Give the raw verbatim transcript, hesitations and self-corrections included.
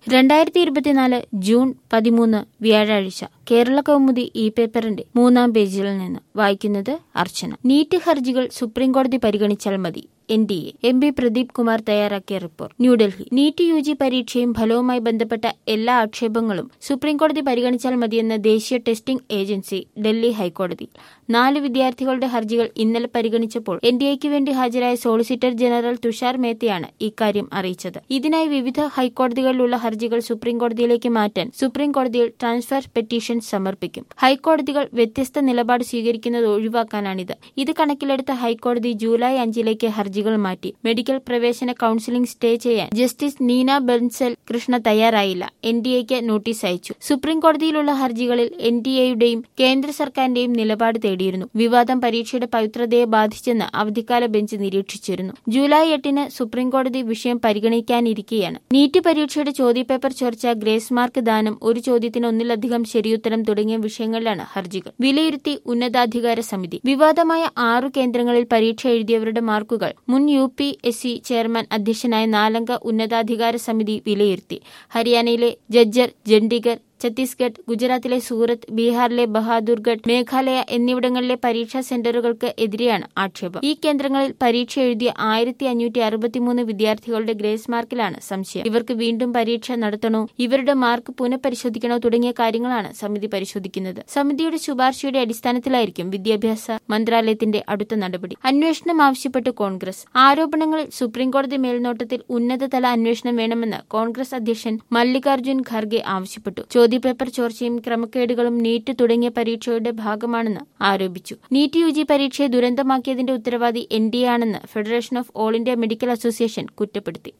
രണ്ടായിരത്തി ഇരുപത്തിനാല് ജൂൺ പതിമൂന്ന് വ്യാഴാഴ്ച കേരള കൗമുദി ഈ പേപ്പറിന്റെ മൂന്നാം പേജിൽ നിന്ന് വായിക്കുന്നത് അർച്ചന. നീറ്റ് ഹർജികൾ സുപ്രീംകോടതി പരിഗണിച്ചാൽ മതി. N D A M P Pradeep Kumar തയ്യാറാക്കിയ report. New Delhi. NEET U G പരീക്ഷയും ഫലവുമായി ബന്ധപ്പെട്ട എല്ലാ ആക്ഷേപങ്ങളും സുപ്രീംകോടതി പരിഗണിച്ചാൽ മതിയെന്ന ദേശീയ ടെസ്റ്റിംഗ് ഏജൻസി ഡൽഹി ഹൈക്കോടതി നാല് വിദ്യാർത്ഥികളുടെ ഹർജികൾ ഇന്നലെ പരിഗണിച്ചപ്പോൾ എൻ ഡി എക്ക് വേണ്ടി ഹാജരായ സോളിസിറ്റർ ജനറൽ തുഷാർ മേത്തയാണ് ഇക്കാര്യം അറിയിച്ചത്. ഇതിനായി വിവിധ ഹൈക്കോടതികളിലുള്ള ഹർജികൾ സുപ്രീംകോടതിയിലേക്ക് മാറ്റാൻ സുപ്രീംകോടതിയിൽ ട്രാൻസ്ഫർ പെറ്റീഷൻ സമർപ്പിക്കും. ഹൈക്കോടതികൾ വ്യത്യസ്ത നിലപാട് സ്വീകരിക്കുന്നത് ഒഴിവാക്കാനാണിത്. ഇത് കണക്കിലെടുത്ത ഹൈക്കോടതി ജൂലൈ അഞ്ചിലേക്ക് ഹർജികൾ മാറ്റി. മെഡിക്കൽ പ്രവേശന കൌൺസിലിംഗ് സ്റ്റേ ചെയ്യാൻ ജസ്റ്റിസ് നീന ബൻസൽ കൃഷ്ണ തയ്യാറായില്ല. എൻ ഡി എക്ക് നോട്ടീസ് അയച്ചു. സുപ്രീംകോടതിയിലുള്ള ഹർജികളിൽ എൻ ഡി എയുടെയും കേന്ദ്ര സർക്കാരിന്റെയും നിലപാട് തേടിയിരുന്നു. വിവാദം പരീക്ഷയുടെ പവിത്രതയെ ബാധിച്ചെന്ന് അവധിക്കാല ബെഞ്ച് നിരീക്ഷിച്ചിരുന്നു. ജൂലൈ എട്ടിന് സുപ്രീംകോടതി വിഷയം പരിഗണിക്കാനിരിക്കെയാണ് നീറ്റ് പരീക്ഷയുടെ ചോദ്യപേപ്പർ ചോർച്ച, ഗ്രേസ് മാർക്ക് ദാനം, ഒരു ചോദ്യത്തിന് ഒന്നിലധികം ശരിയുത്തരം തുടങ്ങിയ വിഷയങ്ങളിലാണ് ഹർജികൾ. വിലയിരുത്തി ഉന്നതാധികാര സമിതി. വിവാദമായ ആറു കേന്ദ്രങ്ങളിൽ പരീക്ഷ എഴുതിയവരുടെ മാർക്കുകൾ മുൻ U P S C chairman അധ്യക്ഷനായ നാലംഗ ഉന്നതാധികാര സമിതി വിലയിരുത്തി. ഹരിയാനയിലെ ജജ്ജർ, ചണ്ഡീഗഡ്, ഛത്തീസ്ഗഡ്, ഗുജറാത്തിലെ സൂറത്ത്, ബീഹാറിലെ ബഹാദൂർഗഡ്, മേഘാലയ എന്നിവിടങ്ങളിലെ പരീക്ഷാ സെന്ററുകൾക്ക് എതിരെയാണ് ആക്ഷേപം. ഈ കേന്ദ്രങ്ങളിൽ പരീക്ഷ എഴുതിയ ആയിരത്തി അഞ്ഞൂറ്റി അറുപത്തിമൂന്ന് വിദ്യാർത്ഥികളുടെ ഗ്രേസ് മാർക്കിലാണ് സംശയം. ഇവർക്ക് വീണ്ടും പരീക്ഷ നടത്തണോ, ഇവരുടെ മാർക്ക് പുനഃപരിശോധിക്കണോ തുടങ്ങിയ കാര്യങ്ങളാണ് സമിതി പരിശോധിക്കുന്നത്. സമിതിയുടെ ശുപാർശയുടെ അടിസ്ഥാനത്തിലായിരിക്കും വിദ്യാഭ്യാസ മന്ത്രാലയത്തിന്റെ അടുത്ത നടപടി. അന്വേഷണം ആവശ്യപ്പെട്ട് കോൺഗ്രസ്. ആരോപണങ്ങളിൽ സുപ്രീംകോടതി മേൽനോട്ടത്തിൽ ഉന്നതതല അന്വേഷണം വേണമെന്ന് കോൺഗ്രസ് അധ്യക്ഷൻ മല്ലികാർജ്ജുൻ ഖർഗെ ആവശ്യപ്പെട്ടു. ചോദ്യപേപ്പർ ചോർച്ചയും ക്രമക്കേടുകളും നീറ്റ് തുടങ്ങിയ പരീക്ഷയുടെ ഭാഗമാണെന്ന് ആരോപിച്ചു. നീറ്റ് യു ജി പരീക്ഷയെ ദുരന്തമാക്കിയതിന്റെ ഉത്തരവാദി എൻ ഡി എ ആണെന്ന് federation of all India medical association കുറ്റപ്പെടുത്തി.